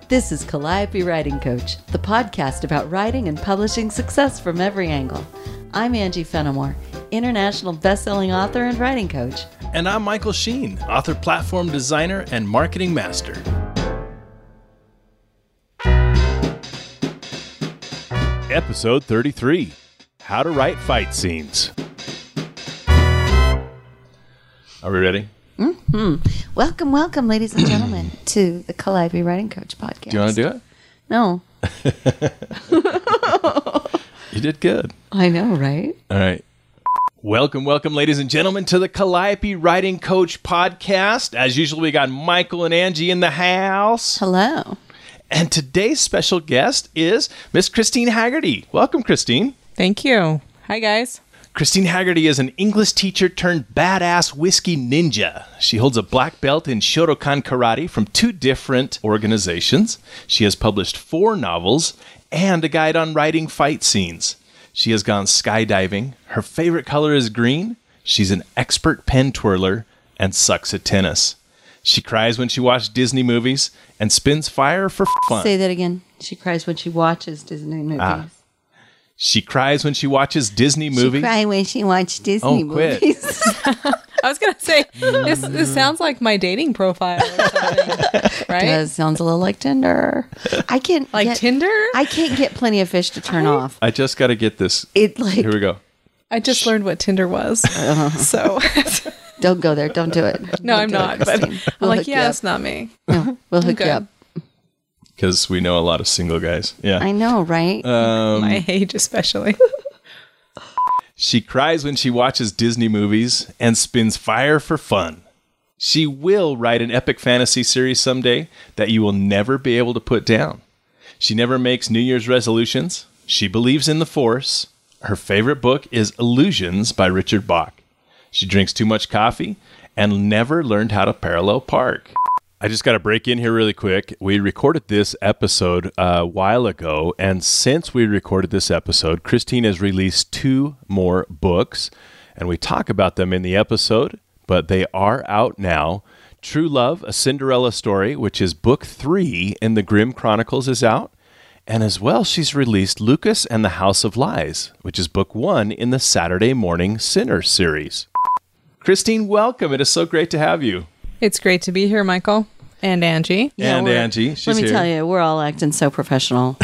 This is Calliope Writing Coach, the podcast about writing and publishing success from every angle. I'm Angie Fenimore, international best-selling author and writing coach. And I'm Michael Sheen, author, platform designer, and marketing master. Episode 33, How to Write Fight Scenes. Are we ready? Welcome, ladies and gentlemen, to the Calliope Writing Coach podcast. Do you want to do it? No. You did good. I know, right? All right. Welcome, ladies and gentlemen, to the Calliope Writing Coach podcast. As usual, we got Michael and Angie in the house. Hello. And today's special guest is Miss Christine Haggerty. Welcome, Christine. Thank you. Hi, guys. Christine Haggerty is an English teacher turned badass whiskey ninja. She holds a black belt in Shotokan Karate from 2 different organizations. She has published 4 novels and a guide on writing fight scenes. She has gone skydiving. Her favorite color is green. She's an expert pen twirler and sucks at tennis. She cries when she watches Disney movies and spins fire for fun. Say that again. She cries when she watches Disney movies. She cries when she watches Disney movies. She cries when she watches Disney quit. movies. I was going to say, this sounds like my dating profile or something, right? Does sounds a little like Tinder. I can't Tinder? I can't get plenty of fish to turn off. I just got to get this. It like Here we go. I just learned what Tinder was. So, don't go there. Don't do it. no, I'm Don't do not. it, But Christine. I'm like, hook you yeah, up. it's not me. No, we'll hook you good. up. Because we know a lot of single guys. Yeah. I know, right? My age especially. She cries when she watches Disney movies and spins fire for fun. She will write an epic fantasy series someday that you will never be able to put down. She never makes New Year's resolutions. She believes in the Force. Her favorite book is Illusions by Richard Bach. She drinks too much coffee and never learned how to parallel park. I just got to break in here really quick. We recorded this episode a while ago, and since we recorded this episode, Christine has released 2 more books, and we talk about them in the episode, but they are out now. True Love, A Cinderella Story, which is book 3 in the Grimm Chronicles, is out. And as well, she's released Lucas and the House of Lies, which is book 1 in the Saturday Morning Sinner series. Christine, welcome. It is so great to have you. It's great to be here, Michael. And Angie. And we're- Angie, she's Let me here. tell you, we're all acting so professional.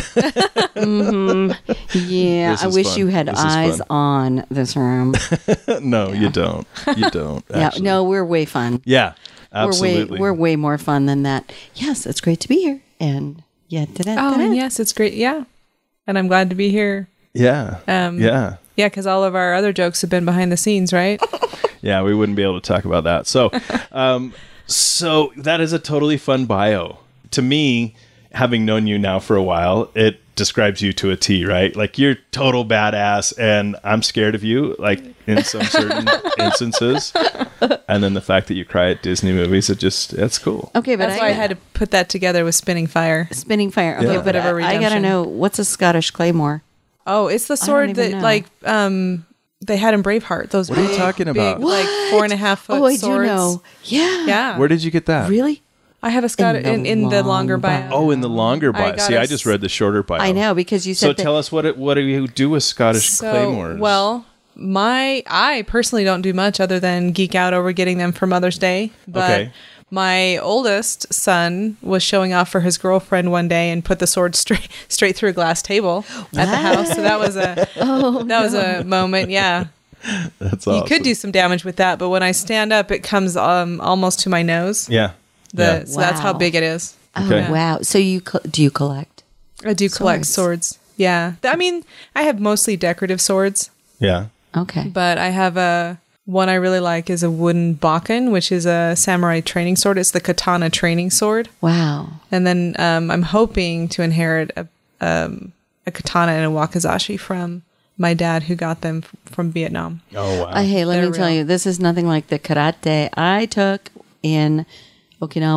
Yeah, This I is wish fun. you had This is eyes fun. on this room. No, you don't. You don't. Yeah, actually. no, we're way fun. Yeah, absolutely. We're way more fun than that. Yes, it's great to be here. And yeah, And yes, it's great. Yeah. And I'm glad to be here. Yeah. Yeah, because all of our other jokes have been behind the scenes, right? Yeah, we wouldn't be able to talk about that. So, so that is a totally fun bio. To me, having known you now for a while, it describes you to a T, right? Like, you're total badass, and I'm scared of you, like, in some certain instances. And then the fact that you cry at Disney movies, that's cool. Okay, but That's why I had to put that together with Spinning Fire. spinning fire. Okay, Yeah. but Bit of a I gotta redemption. know, what's a Scottish claymore? Oh, it's the sword even that know. like they had in Braveheart. Those What are you big, talking about? big, like 4.5 foot Oh, I swords. do know. Yeah. Yeah. Where did you get that? Really? I have a Scottish in the longer long bio. Oh, in the longer bio. got See, a I just read the shorter bio. I know, because you So said that. tell us what do you do with Scottish claymores? Well, I personally don't do much other than geek out over getting them for Mother's Day. But Okay. my oldest son was showing off for his girlfriend one day and put the sword straight through a glass table at the house. So that was a moment. Yeah, that's awesome. you could do some damage with that, but when I stand up, it comes almost to my nose. Yeah. So that's how Wow. big it is. Oh, Okay. wow. So do you collect? I do collect swords. Yeah, I mean, I have mostly decorative swords. Yeah. Okay. But I have one I really like is a wooden bakken, which is a samurai training sword. It's the katana training sword. Wow. And then I'm hoping to inherit a katana and a wakizashi from my dad, who got them from Vietnam. Oh, wow. Hey, let They're me tell real. you, this is nothing like the karate I took in Okinawa.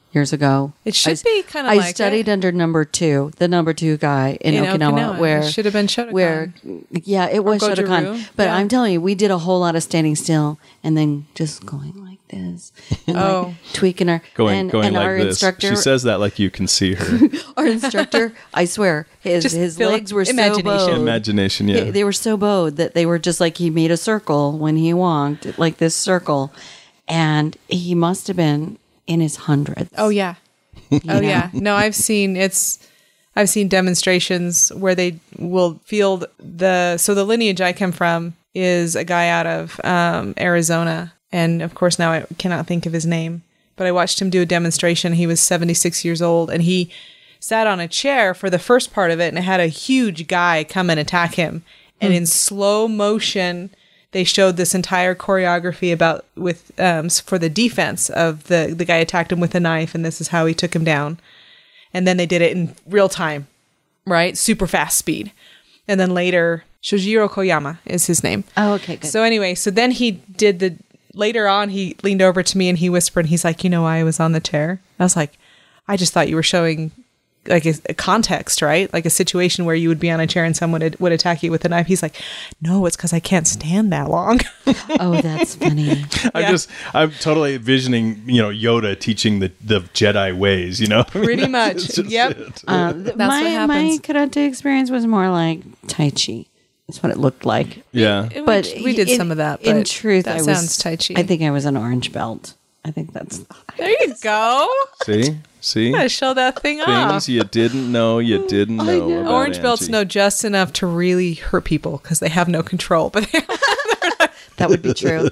years ago. It should be kind of I like studied it. under the number 2 guy in Okinawa, where it should have been Shotokan. It was Goju-Ryu. Shotokan. But Yeah. I'm telling you, we did a whole lot of standing still and then just going like this, and like tweaking our Going and like our this. instructor. She says that like you can see her. Our instructor, I swear, Just his feel legs were imagination. so bowed. Imagination, yeah. They were so bowed that they were just like he made a circle when he walked, like this circle, and he must have been in his hundreds. Oh yeah. Oh yeah. No, I've seen demonstrations where they will field so the lineage I come from is a guy out of Arizona, and of course now I cannot think of his name, but I watched him do a demonstration. He was 76 years old, and he sat on a chair for the first part of it, and it had a huge guy come and attack him, and in slow motion they showed this entire choreography for the defense of the guy attacked him with a knife, and this is how he took him down. And then they did it in real time, right? Super fast speed. And then later, Shojiro Koyama is his name. Oh, okay, good. So anyway, so then later on, he leaned over to me and he whispered, and he's like, you know why I was on the chair? I was like, I just thought you were showing like a context, right? Like a situation where you would be on a chair and someone would attack you with a knife. He's like, no, it's because I can't stand that long. Oh, that's funny. I'm totally envisioning, Yoda teaching the Jedi ways, Pretty much. It's just Yep. it. That's what my happens. karate experience was more like Tai Chi. That's what it looked like. Yeah. But we did some of that. But in truth, that I sounds Tai Chi. I think I was an orange belt. I think that's. There you go. See? Gotta show that thing off. Things you didn't know about Orange belts Angie. know just enough to really hurt people because they have no control. But That would be true.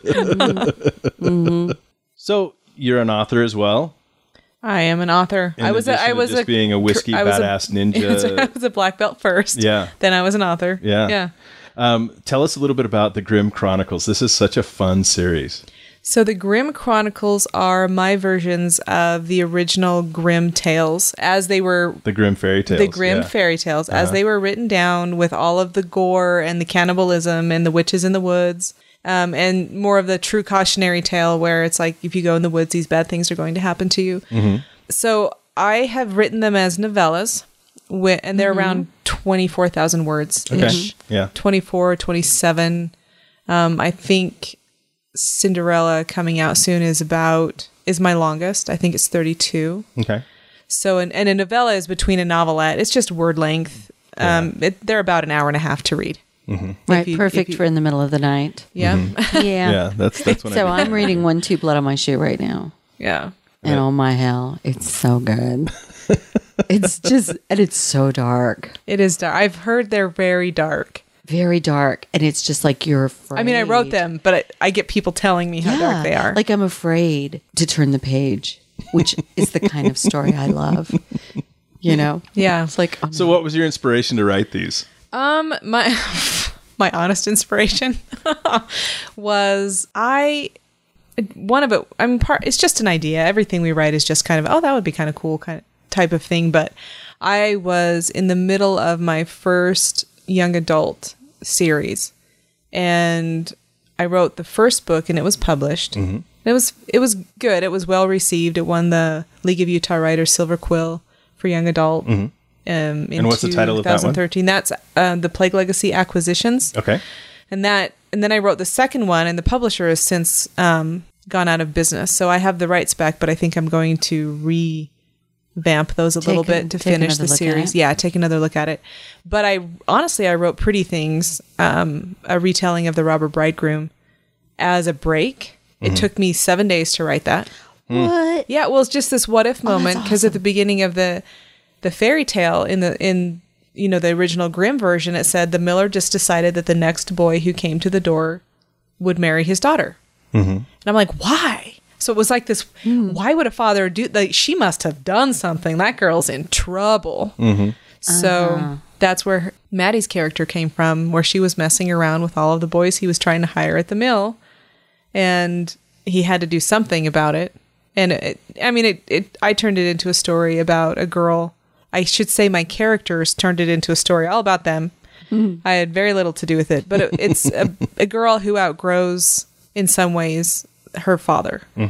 So you're an author as well? I am an author. In addition to just being a whiskey badass ninja. I was a black belt first. Yeah. Then I was an author. Yeah. Tell us a little bit about the Grimm Chronicles. This is such a fun series. So the Grimm Chronicles are my versions of the original Grimm tales as they were. The Grimm fairy tales. The Grimm yeah. fairy tales as they were written down with all of the gore and the cannibalism and the witches in the woods. And more of the true cautionary tale where it's like, if you go in the woods, these bad things are going to happen to you. Mm-hmm. So I have written them as novellas, and they're around 24,000 words. Okay. Yeah. 24, 27. I think Cinderella coming out soon is my longest. I think it's 32. Okay. So, and a novella is between a novelette. It's just word length. They're about an hour and a half to read. Mm-hmm. Right, perfect for in the middle of the night. Yeah. Yeah. Yeah, that's when So I I'm reading 1 2 Blood on My Shoe right now. Yeah. And oh my hell, it's so good. It's so dark. It is dark. I've heard they're very dark. Very dark. And it's just like you're afraid. I mean, I wrote them, but I get people telling me how dark they are. Like I'm afraid to turn the page, which is the kind of story I love. Yeah. It's like, oh, So what was your inspiration to write these? My honest inspiration was it's just an idea. Everything we write is just kind of, that would be kind of cool kind of type of thing. But I was in the middle of my first young adult series, and I wrote the first book, and it was published. Mm-hmm. It was good. It was well received. It won the League of Utah Writers Silver Quill for young adult. Mm-hmm. And what's the title of that one? 2013. That's The Plague Legacy Acquisitions. Okay. And then I wrote the second one, and the publisher has since gone out of business. So I have the rights back, but I think I'm going to revamp those a little bit to finish the series. Yeah, take another look at it. But I wrote Pretty Things, a retelling of The Robber Bridegroom, as a break. Mm-hmm. It took me 7 days to write that. what? Yeah, well, it's just this what if moment, because at the beginning of the fairy tale in the original Grimm version, it said the miller just decided that the next boy who came to the door would marry his daughter. Mm-hmm. And I'm like, why? So it was like this, why would a father do, like, she must have done something. That girl's in trouble. Mm-hmm. So that's where Maddie's character came from, where she was messing around with all of the boys he was trying to hire at the mill. And he had to do something about it. And I turned it into a story about a girl. I should say my characters turned it into a story all about them. Mm-hmm. I had very little to do with it, but it's a girl who outgrows, in some ways, her father. Mm-hmm.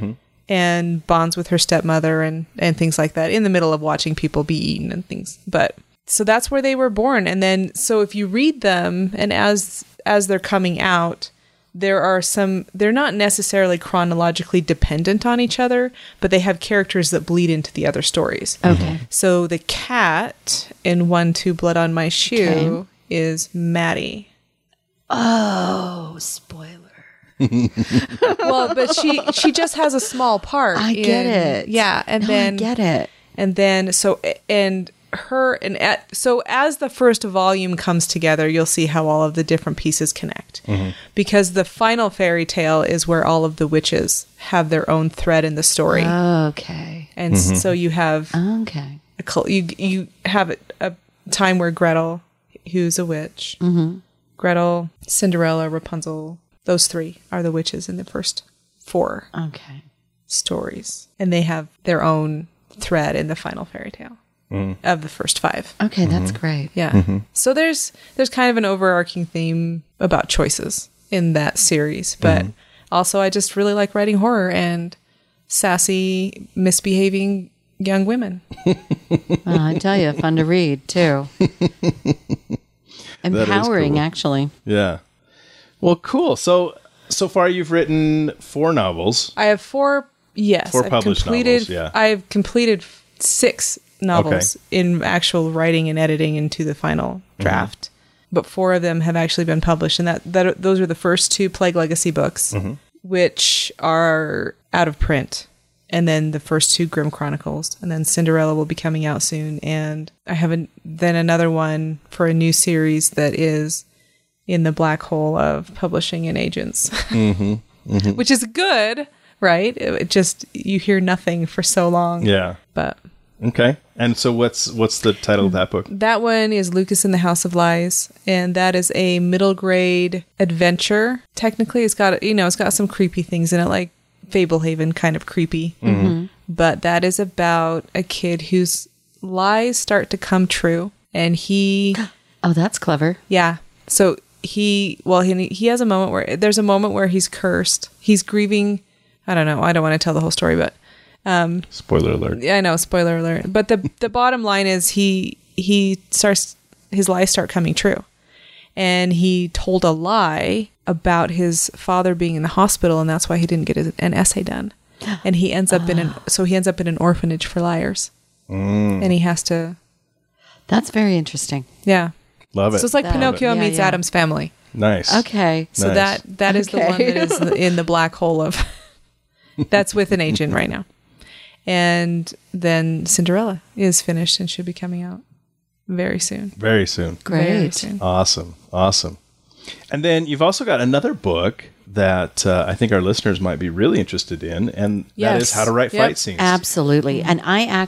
and bonds with her stepmother and things like that in the middle of watching people be eaten and things. But so that's where they were born. And then, so if you read them and as they're coming out, they're not necessarily chronologically dependent on each other, but they have characters that bleed into the other stories. Okay. So the cat in 1-2 Blood on My Shoe is Maddie. Oh, spoiler. Well, but she just has a small part. I get it. Yeah, and No, then I get it. And then so as the first volume comes together, you'll see how all of the different pieces connect. Because the final fairy tale is where all of the witches have their own thread in the story. Okay. And so you have Okay. you have a time where Gretel, who's a witch, Gretel, Cinderella, Rapunzel, those three are the witches in the first 4 Okay. stories, and they have their own thread in the final fairy tale of the first 5. Okay, that's great. Yeah. So there's kind of an overarching theme about choices in that series, but also I just really like writing horror and sassy, misbehaving young women. Well, I tell you, fun to read too. Empowering, cool. Actually. Yeah. Well, cool. So far you've written 4 novels. I have 4. Yes, 4 published novels, yeah. I've completed 6 novels in actual writing and editing into the final draft, but 4 of them have actually been published, and that those are the first 2 Plague Legacy books, which are out of print, and then the first 2 Grimm Chronicles, and then Cinderella will be coming out soon, and I have then another one for a new series that is in the black hole of publishing and agents, which is good, right? It just, you hear nothing for so long. Yeah. But Okay. And so what's the title of that book? that one is Lucas in the House of Lies, and that is a middle grade adventure. Technically, it's got some creepy things in it, like Fablehaven kind of creepy. But that is about a kid whose lies start to come true, and he Oh, that's clever. yeah. So he has a moment where he's cursed. He's grieving. I don't know. I don't want to tell the whole story, but Spoiler alert. yeah, I know. Spoiler alert. But the bottom line is his lies start coming true, and he told a lie about his father being in the hospital, and that's why he didn't get an essay done. And he ends up in an orphanage for liars, and he has to. That's very interesting. Yeah. Love it. So it's like Pinocchio Yeah, meets yeah. Addams Family. Nice. Okay. So Nice. that is the one that is in the black hole of. That's with an agent right now. And then Cinderella is finished and should be coming out very soon. Very soon. Very Great. soon. Awesome. And then you've also got another book that I think our listeners might be really interested in, and that is Yes. How to Write Yep. Fight Scenes. Absolutely. And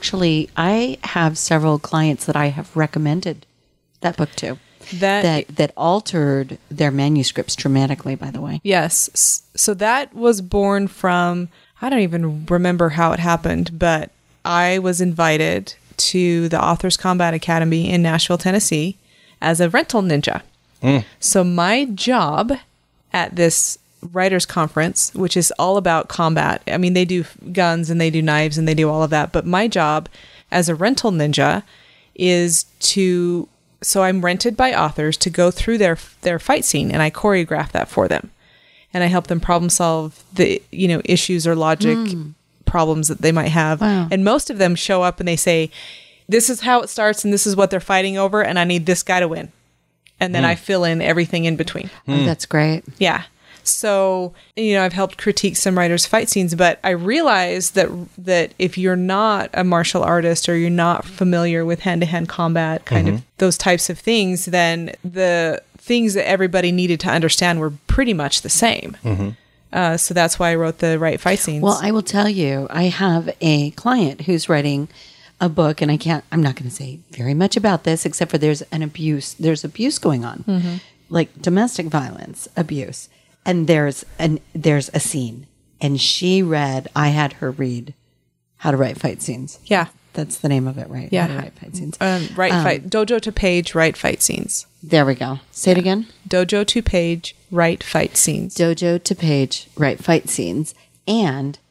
I have several clients that I have recommended that book to that altered their manuscripts dramatically, by the way. Yes. So that was born from, I don't even remember how it happened, but I was invited to the Authors Combat Academy in Nashville, Tennessee as a rental ninja. So my job at this writers conference, which is all about combat. I mean, they do guns and they do knives and they do all of that. But my job as a rental ninja is so I'm rented by authors to go through their fight scene, and I choreograph that for them. And I help them problem solve the, issues or logic problems that they might have. Wow. And most of them show up and they say, this is how it starts and this is what they're fighting over, and I need this guy to win. And then I fill in everything in between. Oh, that's great. Yeah. So, I've helped critique some writers' fight scenes, but I realized that if you're not a martial artist or you're not familiar with hand-to-hand combat, kind of those types of things, then the things that everybody needed to understand were pretty much the same. So that's why I wrote the Right Fight Scenes. Well, I will tell you, I have a client who's writing a book, and I'm not going to say very much about this, except for there's abuse going on, like domestic violence abuse. And there's a scene, and I had her read How to Write Fight Scenes. Yeah. That's the name of it, right? Yeah. How to Write Fight Scenes. Dojo to Page, Right Fight Scenes. There we go. Say it again. Dojo to Page, Right Fight Scenes. Dojo to Page, Write Fight Scenes. And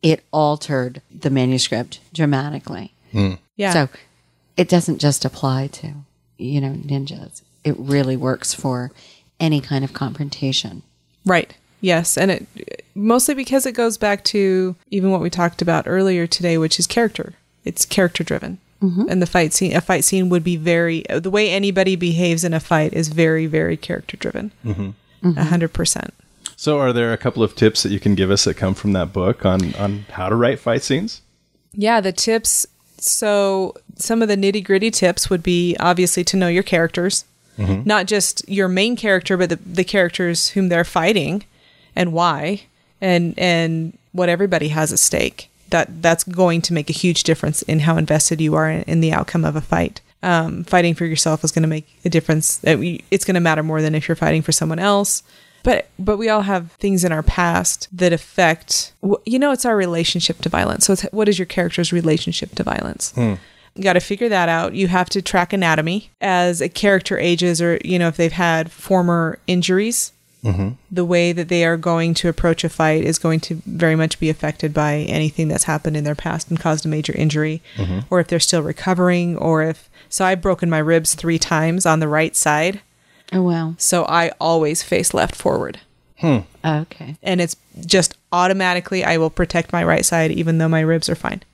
it altered the manuscript dramatically. Yeah. So it doesn't just apply to, ninjas. It really works for any kind of confrontation. Right. Yes. And it mostly because it goes back to even what we talked about earlier today, which is character. It's character driven. And a fight scene would be the way anybody behaves in a fight is very, very character driven. 100%. So are there a couple of tips that you can give us that come from that book on how to write fight scenes? Yeah, the tips. So some of the nitty gritty tips would be obviously to know your characters, not just your main character, but the characters whom they're fighting and why, and what everybody has at stake. That's going to make a huge difference in how invested you are in the outcome of a fight. Fighting for yourself is going to make a difference. It's going to matter more than if you're fighting for someone else. But we all have things in our past that affect, it's our relationship to violence. So what is your character's relationship to violence? You got to figure that out. You have to track anatomy as a character ages, or, if they've had former injuries. The way that they are going to approach a fight is going to very much be affected by anything that's happened in their past and caused a major injury, or if they're still recovering, so I've broken my ribs 3 times on the right side. Oh, wow. So I always face left forward. Okay. And it's just automatically, I will protect my right side, even though my ribs are fine.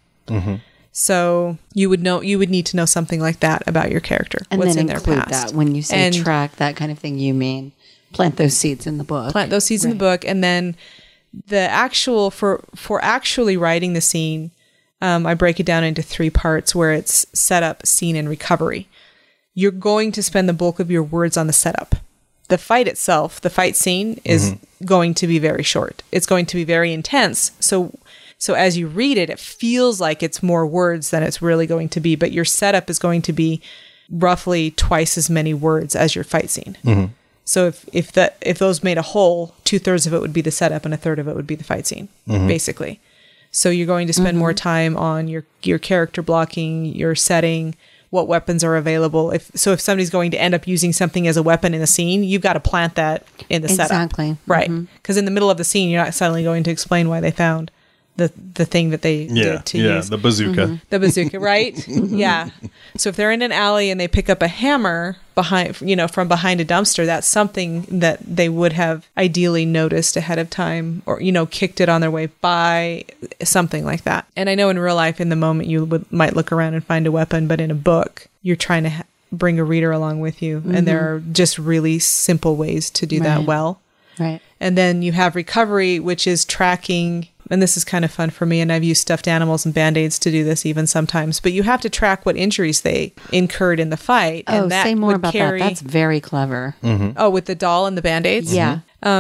So you would need to know something like that about your character. And what's then in their include past. that when you say track, that kind of thing, you mean plant those seeds in the book. Plant those seeds in the book. And then the actual, for actually writing the scene, I break it down into 3 parts where it's setup, scene, and recovery. You're going to spend the bulk of your words on the setup. The fight itself, the fight scene, is going to be very short. It's going to be very intense. So as you read it, it feels like it's more words than it's really going to be. But your setup is going to be roughly twice as many words as your fight scene. So if those made a whole, 2/3 of it would be the setup and 1/3 of it would be the fight scene, basically. So you're going to spend more time on your character blocking, your setting, what weapons are available. If somebody's going to end up using something as a weapon in a scene, you've got to plant that in the setup. Exactly. Right. Because in the middle of the scene, you're not suddenly going to explain why they found the thing that they did to use. The bazooka. The bazooka, right? Yeah. So if they're in an alley and they pick up a hammer from behind a dumpster, that's something that they would have ideally noticed ahead of time, or, kicked it on their way by, something like that. And I know in real life, in the moment, you might look around and find a weapon, but in a book, you're trying to bring a reader along with you. And there are just really simple ways to do that well. Right. And then you have recovery, which is tracking, and this is kind of fun for me, and I've used stuffed animals and Band-Aids to do this even sometimes, but you have to track what injuries they incurred in the fight. Oh, and that say more about that. That's very clever. Oh, with the doll and the Band-Aids? Yeah.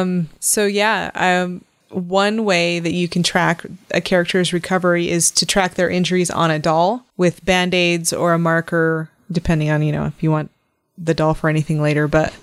One way that you can track a character's recovery is to track their injuries on a doll with Band-Aids or a marker, depending on, if you want the doll for anything later, but...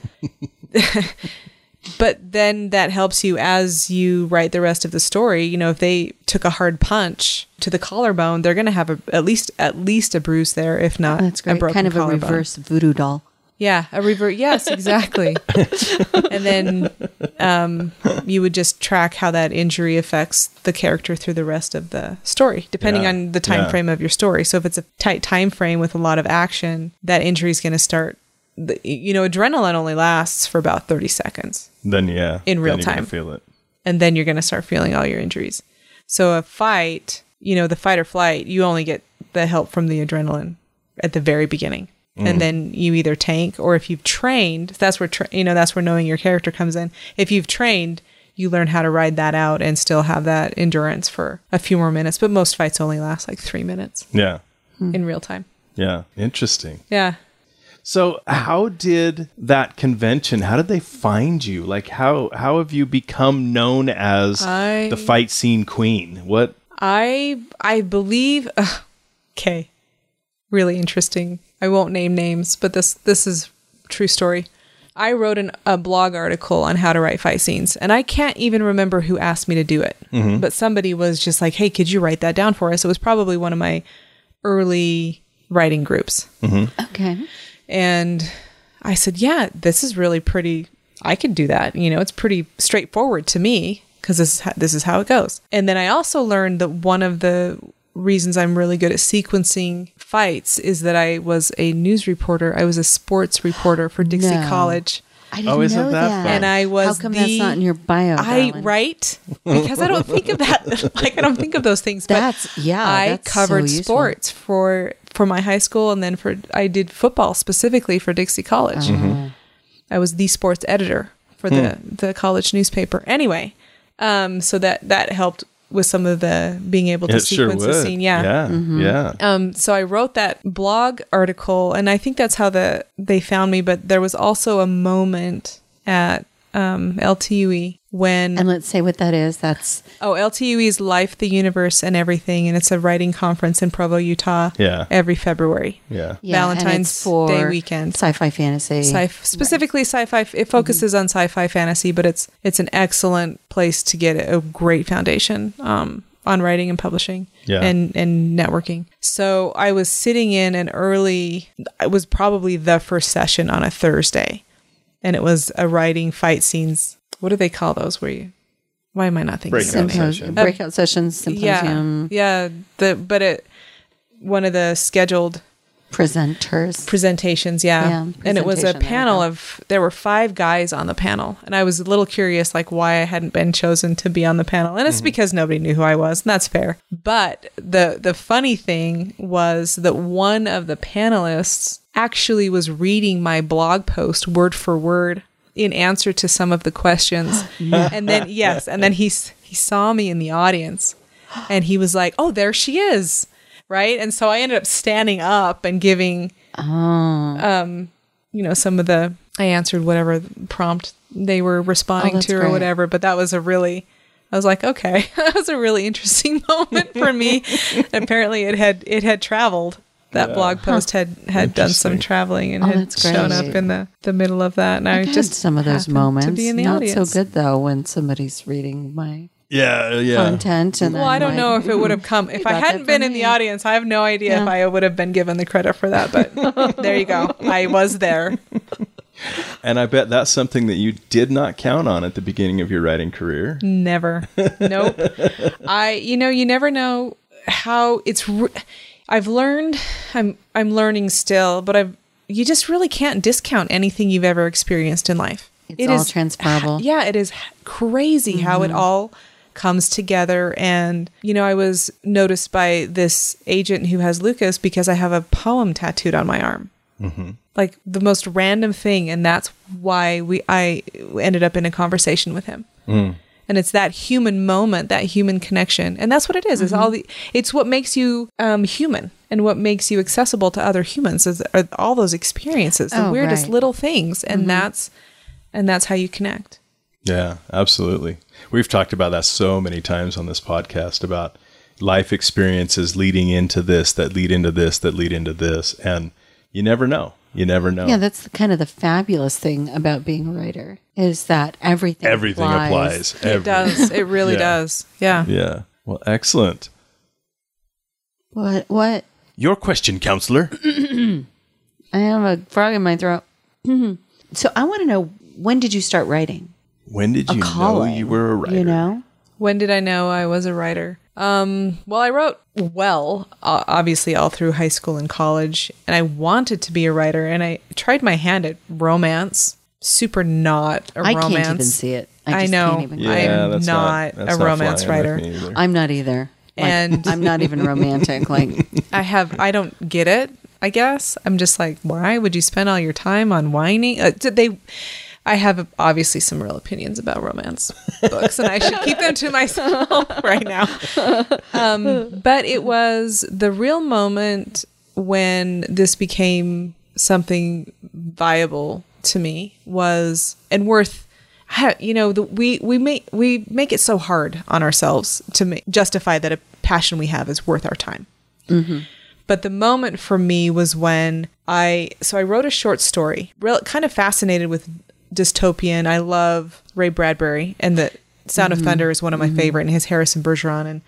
But then that helps you as you write the rest of the story. If they took a hard punch to the collarbone, they're going to have at least a bruise there, if not That's great. a broken kind of collarbone. a reverse voodoo doll. Yeah, a reverse. Yes, exactly. And then you would just track how that injury affects the character through the rest of the story, depending on the time frame of your story. So if it's a tight time frame with a lot of action, that injury is going to start. Adrenaline only lasts for about 30 seconds. Then in real then time, feel it, and then you're going to start feeling all your injuries. So a fight, the fight or flight, you only get the help from the adrenaline at the very beginning, and then you either tank, or if you've trained, that's where that's where knowing your character comes in. If you've trained, you learn how to ride that out and still have that endurance for a few more minutes. But most fights only last like 3 minutes. Yeah, in real time. Yeah, interesting. Yeah. So how did that convention, how did they find you? Like, how have you become known as the fight scene queen? What? I believe, okay, really interesting. I won't name names, but this is true story. I wrote a blog article on how to write fight scenes, and I can't even remember who asked me to do it. But somebody was just like, hey, could you write that down for us? It was probably one of my early writing groups. Okay. And I said, yeah, this is really pretty, I could do that. It's pretty straightforward to me. because this is how it goes. And then I also learned that one of the reasons I'm really good at sequencing fights is that I was a news reporter. I was a sports reporter for Dixie College. I didn't know that. fun? And I was How come that's not in your bio, darling? Right? Because I don't think of that. Like, I don't think of those things. But I covered sports for my high school, and then I did football specifically for Dixie College. I was the sports editor for the college newspaper. Anyway, so that helped with some of the being able to sequence the scene. Yeah. So I wrote that blog article, and I think that's how they found me. But there was also a moment at LTUE when... And let's say what that is. That's... LTUE is Life, the Universe, and Everything, and it's a writing conference in Provo, Utah. Every February. Valentine's Day weekend. Sci-fi fantasy. Specifically sci-fi. It focuses on sci-fi fantasy, but it's an excellent place to get a great foundation on writing and publishing and networking. So I was sitting in it was probably the first session on a Thursday, and it was a writing fight scenes. What do they call those? Why am I not thinking breakout sessions, symposium? One of the scheduled presentations. And it was a panel there were 5 guys on the panel, and I was a little curious, like, why I hadn't been chosen to be on the panel, and it's because nobody knew who I was, and that's fair. But the funny thing was that one of the panelists actually was reading my blog post word for word in answer to some of the questions. And then he saw me in the audience, and he was like, "Oh, there she is." Right. And so I ended up standing up and giving, some of I answered whatever prompt they were responding to or whatever. But that was I was like, okay, that was a really interesting moment for me. Apparently it had traveled. That blog post had done some traveling and had shown up in the middle of that. And I just some of those moments to be in the not audience. So good though when somebody's reading my content. And I don't know if it would have come if I hadn't been in the audience. I have no idea if I would have been given the credit for that. But there you go. I was there. And I bet that's something that you did not count on at the beginning of your writing career. Never. Nope. You never know how it's. I've learned. I'm learning still, but you just really can't discount anything you've ever experienced in life. It is transferable. Yeah, it is crazy how it all comes together. And, I was noticed by this agent who has Lucas because I have a poem tattooed on my arm. Like the most random thing. And that's why I ended up in a conversation with him. And it's that human moment, that human connection. And that's what it is. It's what makes you human and what makes you accessible to other humans are all those experiences, the weirdest little things. And that's how you connect. Yeah, absolutely. We've talked about that so many times on this podcast about life experiences leading into this, that lead into this, that lead into this. And you never know. You never know. Yeah, that's kind of the fabulous thing about being a writer is that everything applies. It does. It really does. Yeah. Yeah. Well, excellent. What? Your question, counselor. I have a frog in my throat. So I want to know, when did you start writing? When did you know you were a writer? When did I know I was a writer? I wrote obviously all through high school and college, and I wanted to be a writer, and I tried my hand at romance. Super not a romance. I can't even see it. I know. I'm not a romance writer. I'm not either. And I'm not even romantic. Like I don't get it, I guess. I'm just like, why would you spend all your time on whining? I have obviously some real opinions about romance books, and I should keep them to myself right now. But it was the real moment when this became something viable to me and worth. We make it so hard on ourselves to justify that a passion we have is worth our time. But the moment for me was when I wrote a short story, kind of fascinated with dystopian. I love Ray Bradbury, and the Sound of Thunder is one of my favorite, and his Harrison Bergeron,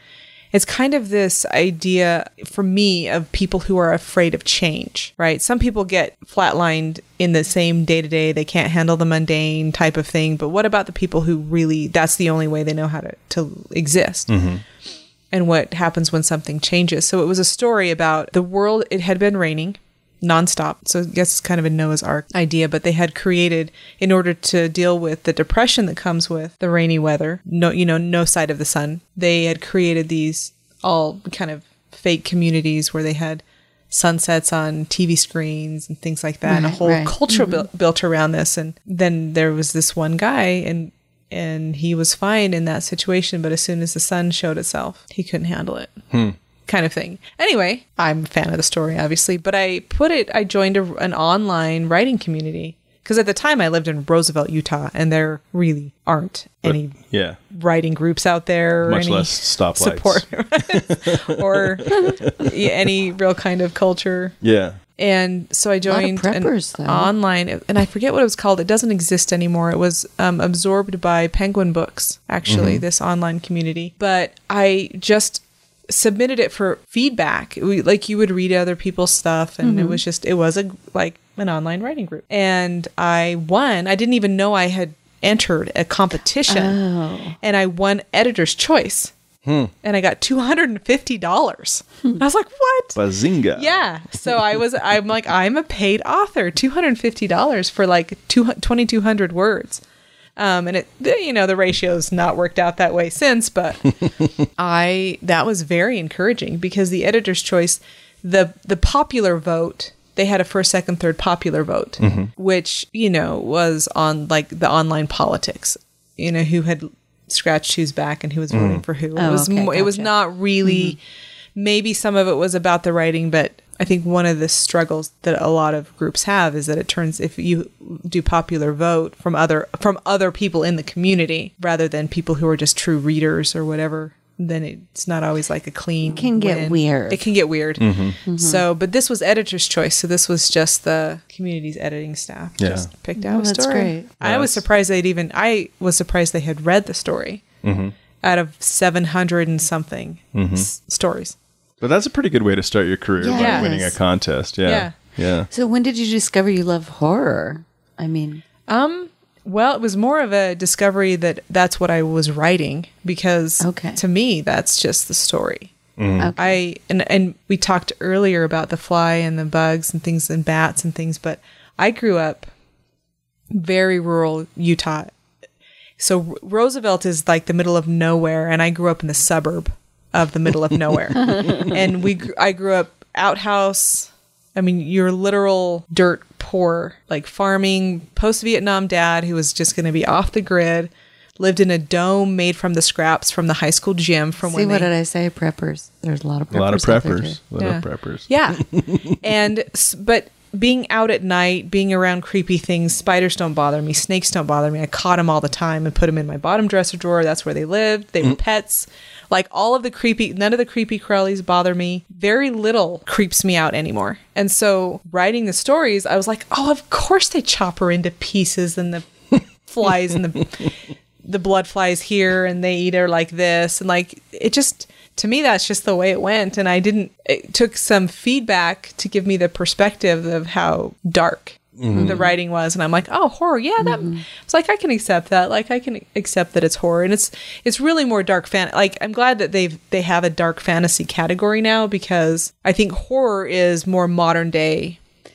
it's kind of this idea for me of people who are afraid of change, right? Some people get flatlined in the same day-to-day. They can't handle the mundane type of thing. But what about the people who really, that's the only way they know how to exist? And what happens when something changes? So it was a story about the world. It had been raining nonstop. So I guess it's kind of a Noah's Ark idea, but they had created, in order to deal with the depression that comes with the rainy weather, no sight of the sun, they had created these all kind of fake communities where they had sunsets on TV screens and things like that, and a whole culture built around this. And then there was this one guy, and he was fine in that situation, but as soon as the sun showed itself, he couldn't handle it. Kind of thing. Anyway, I'm a fan of the story, obviously, but I joined an online writing community because at the time I lived in Roosevelt, Utah, and there really aren't any writing groups out there, much or any less stoplights support or any real kind of culture. Yeah. And so I joined an online, and I forget what it was called. It doesn't exist anymore. It was absorbed by Penguin Books, actually, this online community. But I just submitted it for feedback. Like you would read other people's stuff, and it was an online writing group. And I won. I didn't even know I had entered a competition, and I won Editor's Choice. And I got $250. I was like, what? Bazinga. Yeah. So I'm like, I'm a paid author. $250 for like 2,200 words. And it, the ratio's not worked out that way since, but that was very encouraging because the Editor's Choice, the popular vote, they had a first, second, third popular vote, which, was on like the online politics, who had scratched who's back and who was voting for who. It was not really, maybe some of it was about the writing, but I think one of the struggles that a lot of groups have is that it turns, if you do popular vote from other people in the community rather than people who are just true readers or whatever, then it's not always like a clean. It can get weird. It can get weird. So, but this was Editor's Choice, so this was just the community's editing staff just picked out a story. That's great. I was surprised I was surprised they had read the story out of 700 and something stories. But that's a pretty good way to start your career by winning a contest. Yeah. So when did you discover you love horror? I mean, well, it was more of a discovery that that's what I was writing because to me, that's just the story. Okay. And we talked earlier about the fly and the bugs and things and bats and things, but I grew up very rural Utah. So Roosevelt is like the middle of nowhere, and I grew up in the suburb of the middle of nowhere. And I grew up outhouse. I mean, you're literal dirt poor, like farming, post-Vietnam dad who was just going to be off the grid, lived in a dome made from the scraps from the high school gym. What did I say? Preppers. There's a lot of preppers. A lot of preppers. Yeah. But being out at night, being around creepy things, spiders don't bother me, snakes don't bother me. I caught them all the time and put them in my bottom dresser drawer. That's where they lived. They were pets. Like none of the creepy crawlies bother me. Very little creeps me out anymore. And so writing the stories, I was like, oh, of course they chop her into pieces, and the flies and the blood flies here, and they eat her like this. And like, it just, to me, that's just the way it went. And it took some feedback to give me the perspective of how dark the writing was. And I'm like, oh, horror. Yeah, it's like, I can accept that. Like, I can accept that it's horror. And it's really more dark fantasy. Like, I'm glad that they have a dark fantasy category now, because I think horror is more modern day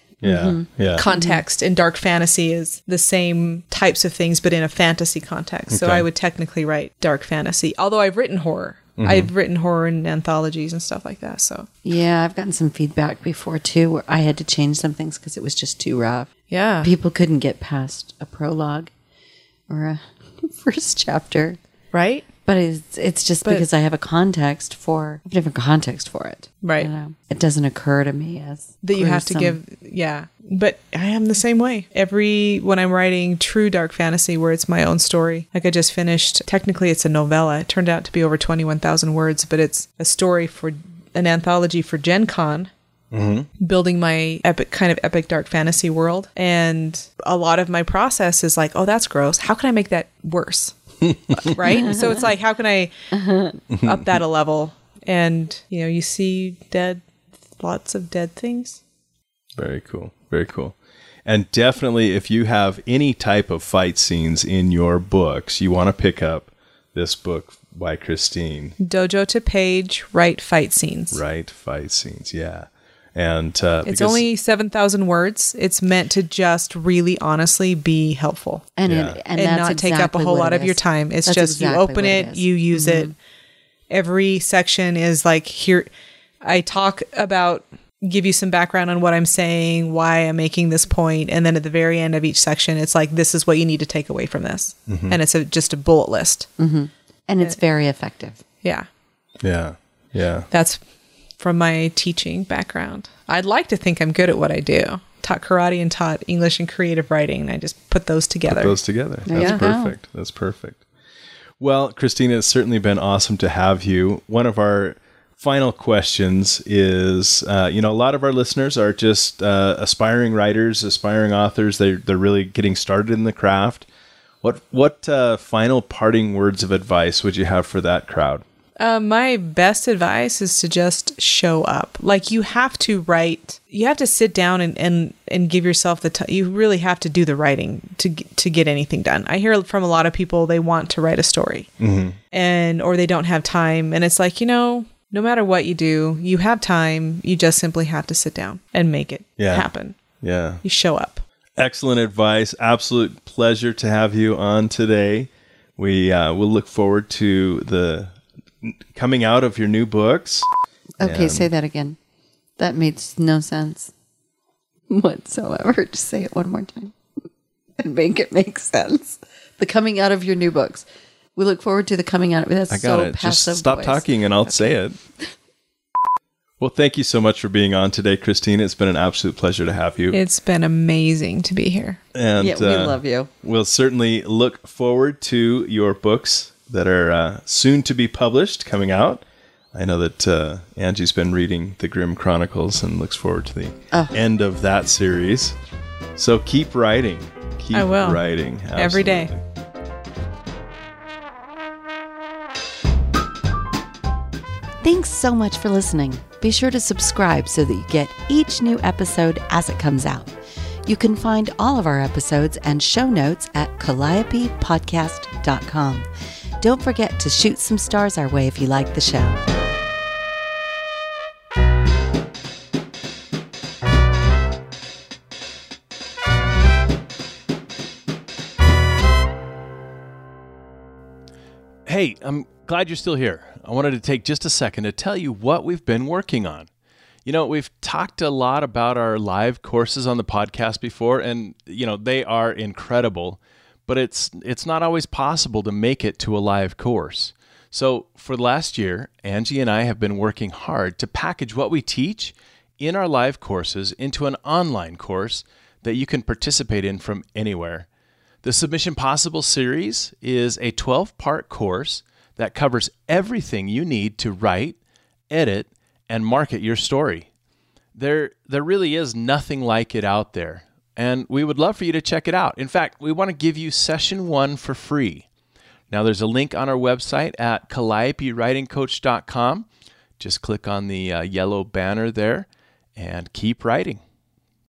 context, and dark fantasy is the same types of things, but in a fantasy context. So I would technically write dark fantasy, although I've written horror. I've written horror in anthologies and stuff like that. So yeah, I've gotten some feedback before too, where I had to change some things because it was just too rough. Yeah, people couldn't get past a prologue or a first chapter, right? But it's just because I have a different context for it, right? It doesn't occur to me as that you have to give. Yeah, but I am the same way. When I'm writing true dark fantasy, where it's my own story, like I just finished. Technically, it's a novella. It turned out to be over 21,000 words, but it's a story for an anthology for Gen Con. Building my epic dark fantasy world, and a lot of my process is like, oh, that's gross. How can I make that worse? Right? So it's like, how can I up that a level And, you see lots of dead things. Very cool. Very cool. And definitely, if you have any type of fight scenes in your books, you want to pick up this book by Christine. Dojo to Page, Write Fight Scenes. Write Fight Scenes, yeah. And it's only 7,000 words. It's meant to just really honestly be helpful. And that's not take up a whole lot of your time. It's just you open it, you use it. Every section is like, here, I talk about, give you some background on what I'm saying, why I'm making this point, and then at the very end of each section, it's like, this is what you need to take away from this. And it's just a bullet list. And it's very effective. Yeah. Yeah. That's from my teaching background. I'd like to think I'm good at what I do. Taught karate and taught English and creative writing, and I just put those together. That's perfect. Well, Christina, it's certainly been awesome to have you. One of our final questions is, a lot of our listeners are just aspiring writers, aspiring authors. They're really getting started in the craft. What final parting words of advice would you have for that crowd? My best advice is to just show up. Like, you have to write. You have to sit down and give yourself the time. You really have to do the writing to get anything done. I hear from a lot of people, they want to write a story or they don't have time. And it's like, no matter what you do, you have time. You just simply have to sit down and make it happen. Yeah. You show up. Excellent advice. Absolute pleasure to have you on today. We will look forward to the coming out of your new books. Okay, say that again. That makes no sense whatsoever. Just say it one more time and make it make sense. The coming out of your new books. We look forward to the coming out. That's I got so it. passive. Just stop talking and I'll say it. Well, thank you so much for being on today, Christine. It's been an absolute pleasure to have you. It's been amazing to be here. And we love you. We'll certainly look forward to your books that are soon to be published, coming out. I know that Angie's been reading the Grimm Chronicles and looks forward to the end of that series. So keep writing. I will. Writing. Absolutely. Every day. Thanks so much for listening. Be sure to subscribe so that you get each new episode as it comes out. You can find all of our episodes and show notes at calliopepodcast.com. Don't forget to shoot some stars our way if you like the show. Hey, I'm glad you're still here. I wanted to take just a second to tell you what we've been working on. We've talked a lot about our live courses on the podcast before, and, they are incredible, but it's not always possible to make it to a live course. So for the last year, Angie and I have been working hard to package what we teach in our live courses into an online course that you can participate in from anywhere. The Submission Possible series is a 12-part course that covers everything you need to write, edit, and market your story. There really is nothing like it out there, and we would love for you to check it out. In fact, we want to give you session 1 for free. Now, there's a link on our website at CalliopeWritingCoach.com. Just click on the yellow banner there and keep writing.